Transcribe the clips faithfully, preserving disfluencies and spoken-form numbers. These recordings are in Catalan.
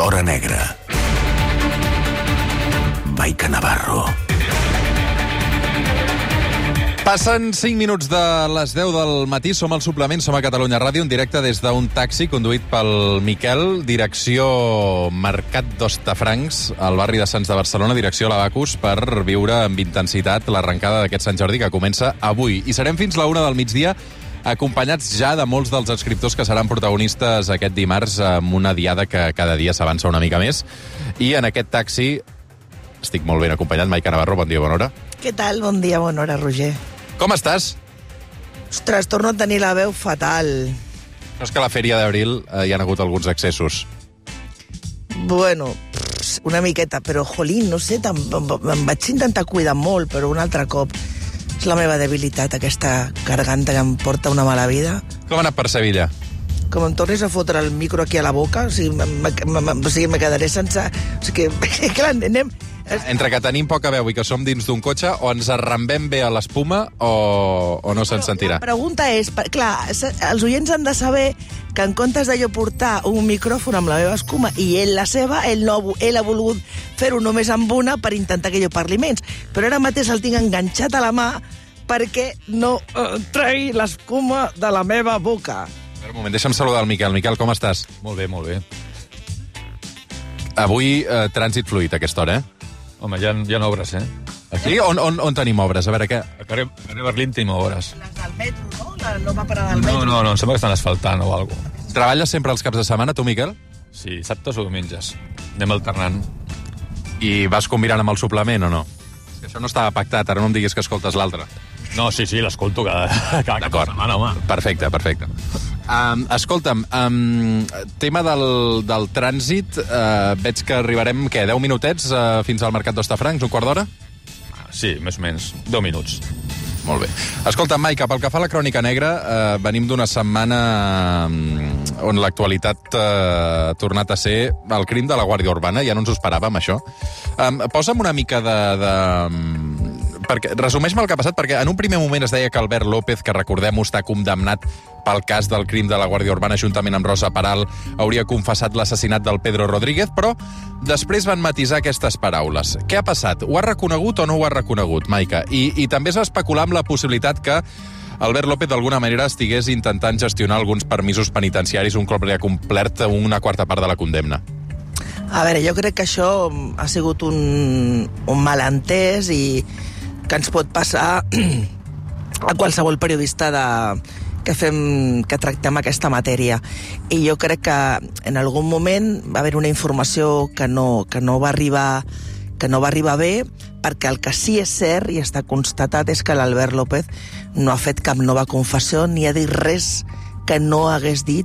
l'hora negra. Maica Navarro. Passen cinc minuts de les deu del matí, som al Suplement, som a Catalunya Ràdio, en directe des d'un taxi conduït pel Miquel, direcció Mercat d'Hostafrancs, al barri de Sants de Barcelona, direcció Lavacus, per viure amb intensitat l'arrencada d'aquest Sant Jordi que comença avui. I serem fins la una del migdia, acompanyats ja de molts dels escriptors que seran protagonistes aquest dimarts amb una diada que cada dia s'avança una mica més. I en aquest taxi estic molt ben acompanyat. Maica Navarro, bon dia, bona hora. Què tal? Bon dia, bona hora, Roger. Com estàs? Ostres, torno a tenir la veu fatal. No és que a la Fèria d'Abril eh, hi ha hagut alguns excessos. Bueno, pff, una miqueta, però, jolín, no sé, tam, em vaig intentar cuidar molt, però un altre cop. És la meva debilitat, aquesta garganta que em porta una mala vida. Com ha anat per Sevilla? Com em tornis a fotre el micro aquí a la boca, o sigui, me, me, me, o sigui, me quedaré sense... O sigui, que, clar, anem... Entre que tenim poca veu i que som dins d'un cotxe, o ens arrambem bé a l'espuma o, o no se'n sentirà. La pregunta és, per, clar, els oients han de saber que en comptes de jo portar un micròfon amb la meva escuma i ell la seva, ell, no, ell ha volgut fer-ho només amb una per intentar que jo parli menys. Però ara mateix el tinc enganxat a la mà perquè no eh, tregui l'escuma de la meva boca. Un moment, deixa'm saludar el Miquel. Miquel, com estàs? Molt bé, molt bé. Avui, eh, trànsit fluid a aquesta hora, eh? Home, hi ha, hi ha obres, eh? Aquí? On, on, on tenim obres? A veure, què? A carrer, a carrer Berlín tenim obres. Les del metro, no? La nova parada del metro. No, no, no, em sembla que estan asfaltant o alguna cosa. Treballes sempre els caps de setmana, tu, Miquel? Sí, dissabtes o diumenges. Anem alternant. I vas combinant amb el suplement o no? És que això no estava pactat, ara no em diguis que escoltes l'altre. No, sí, sí, l'escolto cada, cada cap de setmana, home. Perfecte, perfecte. Um, escolta'm, um, tema del, del trànsit, uh, veig que arribarem, què, deu minutets uh, fins al Mercat d'Hostafrancs, un quart d'hora? Sí, més o menys, deu minuts. Molt bé. Escolta, Maica, pel que fa a la Crònica Negra, eh, venim d'una setmana eh, on l'actualitat eh, ha tornat a ser el crim de la Guàrdia Urbana, ja no ens ho esperàvem, això. Um, posa'm una mica de... de perquè, resumeix-me el que ha passat, perquè en un primer moment es deia que Albert López, que recordem-ho, està condemnat pel cas del crim de la Guàrdia Urbana, juntament amb Rosa Peral, hauria confessat l'assassinat del Pedro Rodríguez, però després van matisar aquestes paraules. Què ha passat? Ho ha reconegut o no ho ha reconegut, Maica? I, i també es va especular amb la possibilitat que Albert López d'alguna manera estigués intentant gestionar alguns permisos penitenciaris un cop li ha complert una quarta part de la condemna. A veure, jo crec que això ha sigut un, un malentès i que ens pot passar a qualsevol periodista de, que, fem, que tractem aquesta matèria. I jo crec que en algun moment va haver una informació que no, que no va arribar que no va arribar bé, perquè el que sí és cert i està constatat és que l'Albert López no ha fet cap nova confessió ni ha dit res que no hagués dit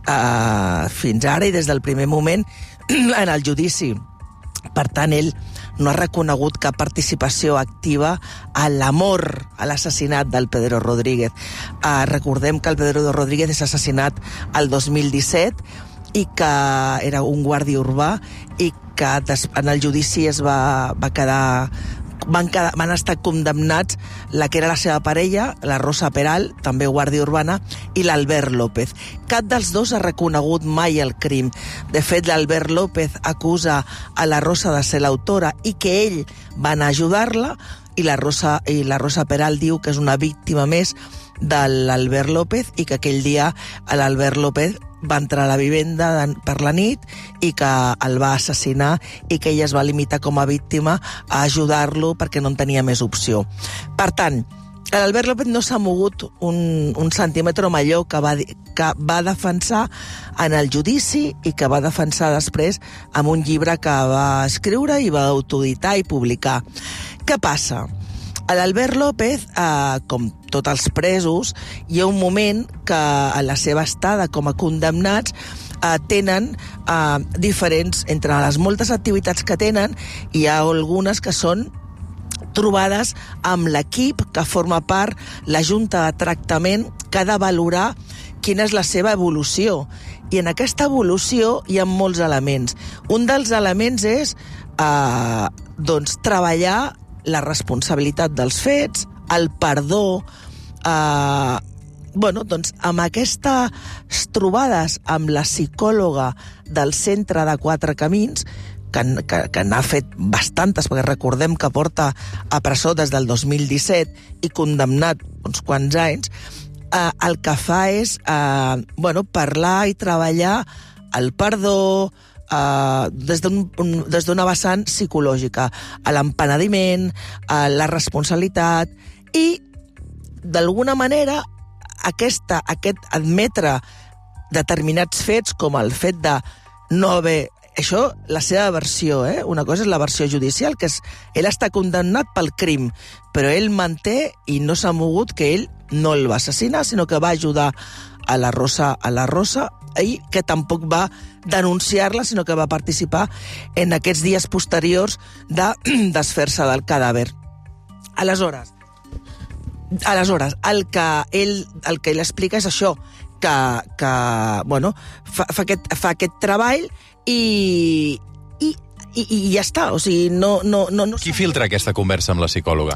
eh, fins ara i des del primer moment en el judici. Per tant, ell no ha reconegut cap participació activa a l'amor, a l'assassinat del Pedro Rodríguez. Uh, recordem que el Pedro Rodríguez és assassinat el dos mil disset i que era un guàrdia urbà i que en el judici es va, va quedar... Van, quedar, van estar condemnats la que era la seva parella, la Rosa Peral, també guàrdia urbana, i l'Albert López. Cap dels dos ha reconegut mai el crim. De fet, l'Albert López acusa a la Rosa de ser l'autora i que ell va anar a ajudar-la, i la Rosa, i la Rosa Peral diu que és una víctima més de l'Albert López i que aquell dia l'Albert López va entrar a la vivenda per la nit i que el va assassinar i que ella es va limitar com a víctima a ajudar-lo perquè no en tenia més opció. Per tant, l'Albert López no s'ha mogut un, un centímetre amb allò que va, que va defensar en el judici i que va defensar després amb un llibre que va escriure i va autoeditar i publicar. Què passa? A l'Albert López, eh, com tots els presos, hi ha un moment que a la seva estada com a condemnats eh, tenen eh, diferents, entre les moltes activitats que tenen, hi ha algunes que són trobades amb l'equip que forma part la Junta de Tractament que ha de valorar quina és la seva evolució. I en aquesta evolució hi ha molts elements. Un dels elements és eh, doncs, treballar la responsabilitat dels fets, el perdó, eh, bueno, doncs amb aquestes trobades amb la psicòloga del Centre de Quatre Camins, que, que, que n'ha fet bastantes, perquè recordem que porta a presó des del dos mil disset i condemnat uns quants anys, eh, el que fa és eh, bueno, parlar i treballar el perdó, Uh, des d'una vessant psicològica, a l'empenediment, a la responsabilitat, i d'alguna manera aquesta, aquest admetre determinats fets, com el fet de no haver... Això, la seva versió, eh? Una cosa és la versió judicial, que és ell està condemnat pel crim, però ell manté i no s'ha mogut que ell no el va assassinar, sinó que va ajudar a la Rosa, a la Rosa, i que tampoc va denunciar-la, sinó que va participar en aquests dies posteriors de desfer-se del cadàver. Aleshores, aleshores el que ell, el que ell explica és això, que, que bueno, fa, fa, aquest, fa aquest treball i, i, i, i ja està. O sigui, no, no, no, no Qui filtra aquesta conversa amb la psicòloga?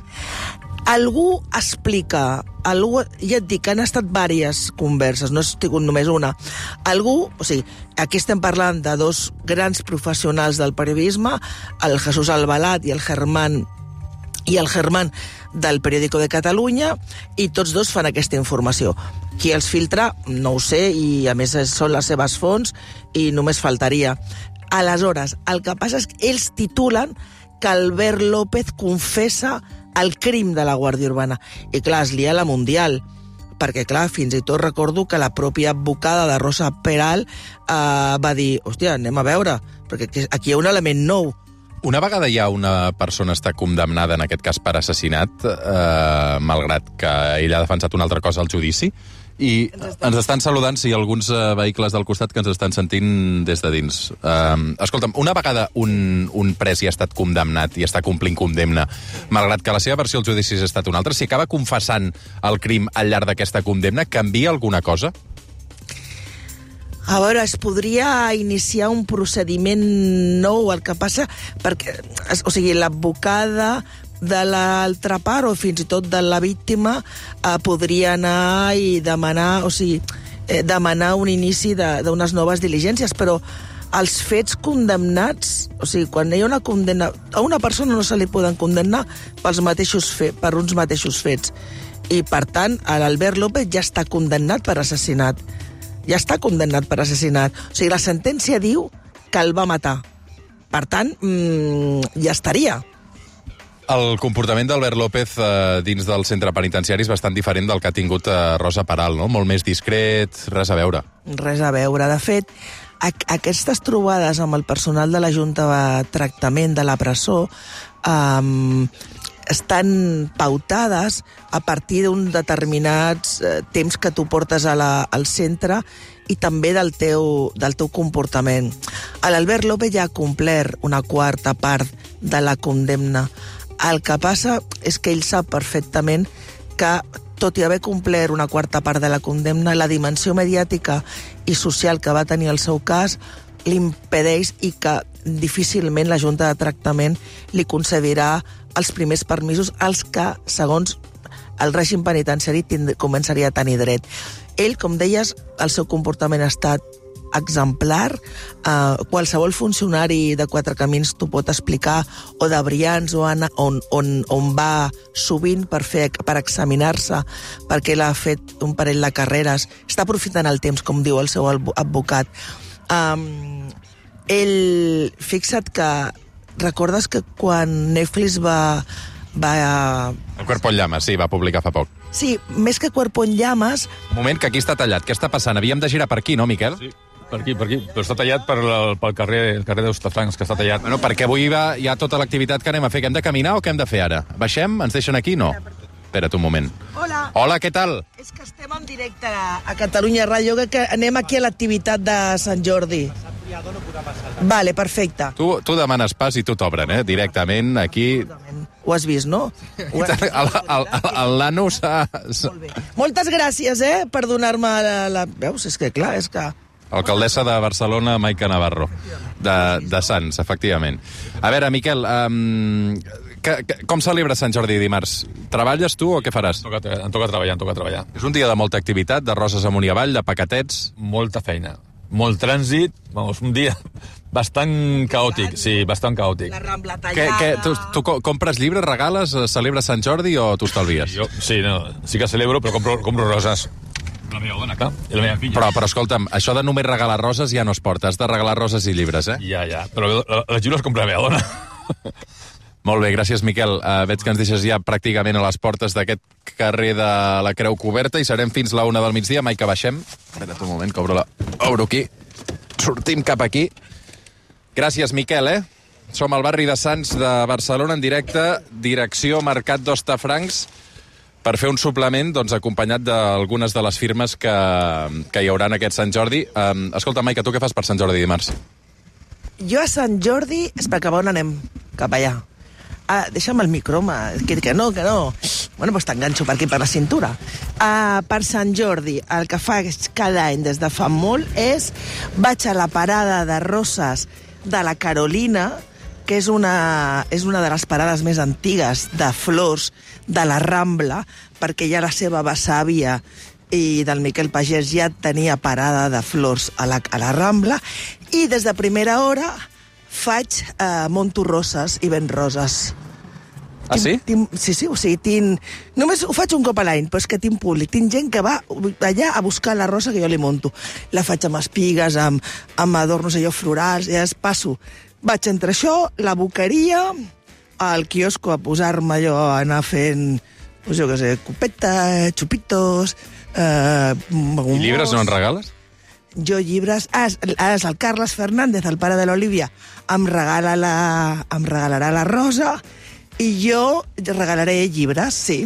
Algú explica, algú, ja et dic, han estat diverses converses, no ha sigut només una. Algú, o sigui, aquí estem parlant de dos grans professionals del periodisme, el Jesús Albalat i el Germán, i el Germán del Periódico de Catalunya, i tots dos fan aquesta informació. Qui els filtra, no ho sé, i a més són les seves fonts, i només faltaria. Aleshores, el que passa és que ells titulen que Albert López confessa el crim de la Guàrdia Urbana. I clar, es lia la Mundial, perquè clar, fins i tot recordo que la pròpia advocada de Rosa Peral eh, va dir, hòstia, anem a veure, perquè aquí hi ha un element nou. Una vegada ja una persona està condemnada, en aquest cas per assassinat, eh, malgrat que ell ha defensat una altra cosa al judici, i ens estan saludant, sí, alguns uh, vehicles del costat que ens estan sentint des de dins. Uh, escolta'm, una vegada un, un pres ja ha estat condemnat i està complint condemna, malgrat que la seva versió al judici ha estat una altra, si acaba confessant el crim al llarg d'aquesta condemna, canvia alguna cosa? A veure, es podria iniciar un procediment nou, el que passa, perquè, o sigui, l'advocada de l'altra part, o fins i tot de la víctima, eh, podria anar i demanar, o sigui, eh, demanar un inici d'unes noves diligències, però els fets condemnats, o sigui, quan hi ha una condemna, a una persona no se li poden condemnar pels mateixos fe, per uns mateixos fets. I, per tant, l'Albert López ja està condemnat per assassinat. Ja està condemnat per assassinat. O sigui, la sentència diu que el va matar. Per tant, mmm, ja estaria. El comportament d'Albert López eh, dins del centre penitenciari és bastant diferent del que ha tingut eh, Rosa Peral, no? Molt més discret, res a veure. Res a veure. De fet, aquestes trobades amb el personal de la Junta de Tractament de la presó eh, estan pautades a partir d'un determinats eh, temps que tu portes a la, al centre i també del teu, del teu comportament. L'Albert López ja ha complert una quarta part de la condemna. El que passa és que ell sap perfectament que, tot i haver complert una quarta part de la condemna, la dimensió mediàtica i social que va tenir el seu cas l'impedeix i que difícilment la Junta de Tractament li concedirà els primers permisos als que, segons el règim penitenciari, començaria a tenir dret. Ell, com deies, el seu comportament ha estat exemplar. Uh, qualsevol funcionari de Quatre Camins t'ho pot explicar, o de Brians, o Anna, on, on, on va sovint per, fer, per examinar-se, perquè ell ha fet un parell de carreres. Està aprofitant el temps, com diu el seu advocat. Um, ell, fixa't que recordes que quan Netflix va... va El Cuerpo en Llamas, sí, va publicar fa poc. Sí, més que Cuerpo en Llamas... Un moment, que aquí està tallat. Què està passant? Havíem de girar per aquí, no, Miquel? Sí, per aquí, per aquí. Però està tallat per el, pel carrer, el carrer d'Hostafrancs, que està tallat. Bueno, perquè avui va, hi ha tota l'activitat que anem a fer. Que hem de caminar o què hem de fer ara? Baixem? Ens deixen aquí? No. Espera't un moment. Hola. Hola, què tal? És que estem en directe a, a Catalunya Ràdio, que anem aquí a l'activitat de Sant Jordi. Vale, perfecte. Tu, tu demanes pas i tu t'obren, eh? Directament, aquí... Ho has vist, no? El, el, el, el nano s'ha... Molt bé. Moltes gràcies, eh, per donar-me la, la... Veus? És que, clar, és que... Alcaldessa de Barcelona, Maica Navarro, de, de Sants, efectivament. A veure, Miquel, um, que, que, com celebres Sant Jordi dimarts? Treballes tu o què faràs? Em toca, em toca treballar, em toca treballar. És un dia de molta activitat, de roses amunt i avall, de paquetets... Molta feina, molt trànsit, vamos, un dia bastant caòtic, sí, bastant caòtic. La Rambla Què, tallada... què, tu, tu co- compres llibres, regales, eh, celebres Sant Jordi o t'ho estalvies? Jo, sí, no, sí que celebro, però compro, compro roses. La meva dona, clar, i la meva filla. Però, però escolta'm, això de només regalar roses ja no es porta, has de regalar roses i llibres, eh? Ja, ja, però la- les llibres compra la meva dona. Molt bé, gràcies, Miquel. Uh, veig que ens deixes ja pràcticament a les portes d'aquest carrer de la Creu Coberta i serem fins la una del migdia. Mai que baixem. Espera't un moment, que obro, la... obro aquí. Sortim cap aquí. Gràcies, Miquel, eh? Som al barri de Sants de Barcelona en directe, direcció Mercat d'Hostafrancs, per fer un suplement doncs, acompanyat d'algunes de les firmes que, que hi haurà en aquest Sant Jordi. Um, escolta, Maica, tu què fas per Sant Jordi dimarts? Jo a Sant Jordi... Espera, cap a on anem? Cap allà. Ah, deixa'm el micro, home. Que, que no, que no. Bueno, doncs t'enganxo per aquí, per la cintura. Uh, per Sant Jordi, el que faig cada any des de fa molt és vaig a la parada de roses de la Carolina, que és una, és una de les parades més antigues de flors de la Rambla, perquè ja la seva besàvia i del Miquel Pagès ja tenia parada de flors a la, a la Rambla, i des de primera hora faig, eh, monto roses i ven roses. Ah, sí? Tinc, tinc, sí, sí, o sigui, tinc... Només ho faig un cop a l'any, però és que tinc públic. Tinc gent que va allà a buscar la rosa que jo li monto. La faig amb espigues, amb, amb adornos allò florals, i es passo. Vaig entre això, la boqueria, al quiosco a posar-me allò, a anar fent, pues jo què sé, copeta, xupitos... Eh, I llibres no en regales? Jo llibres... Ah, és, és el Carles Fernández, el pare de l'Olivia, em, regala la, em regalarà la rosa i jo regalaré llibres, sí.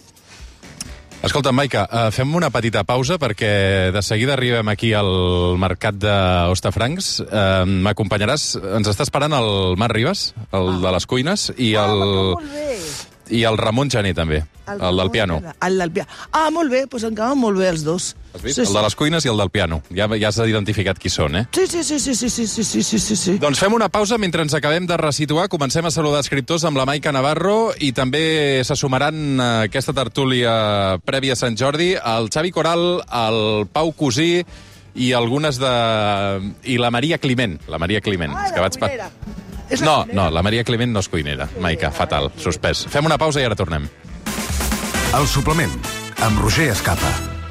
Escolta, Maica, uh, fem una petita pausa perquè de seguida arribem aquí al mercat d'Hostafrancs. Uh, M'acompanyaràs? Ens està esperant el Marc Ribas, el de les cuines, i el... Ah, molt bé. I el Ramon Jané, també, el, el del piano. El del piano. Ah, molt bé, doncs em cauen molt bé els dos. Has vist? Sí, el de les cuines i el del piano. Ja, ja has identificat qui són, eh? Sí, sí, sí, sí, sí, sí, sí, sí, sí, sí, sí. Doncs fem una pausa mentre ens acabem de resituar. Comencem a saludar escriptors amb la Maica Navarro i també se sumaran a aquesta tertúlia prèvia a Sant Jordi el Xavi Coral, el Pau Cosí i algunes de... i la Maria Climent. La Maria Climent. Ah, que la vaig pa... cuinera. No, no, la Maria Climent no és cuinera. Maica, fatal, suspès. Fem una pausa i ara tornem. El suplement, amb Roger Escapa.